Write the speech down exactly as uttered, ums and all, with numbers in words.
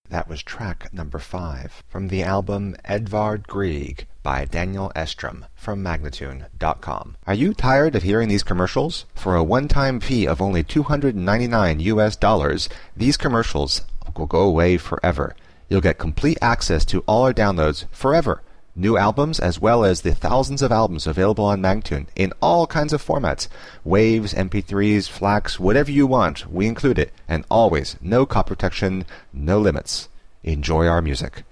That was track number five from the album Edvard Grieg by Daniel Estrom from Magnatune dot com. Are you tired of hearing these commercials? For a one-time fee of only two hundred ninety-nine U S dollars, these commercials will go away forever. You'll get complete access to all our downloads forever. New albums as well as the thousands of albums available on Magnatune in all kinds of formats. Waves, M P threes, FLACs, whatever you want, we include it. And always, no copy protection, no limits. Enjoy our music.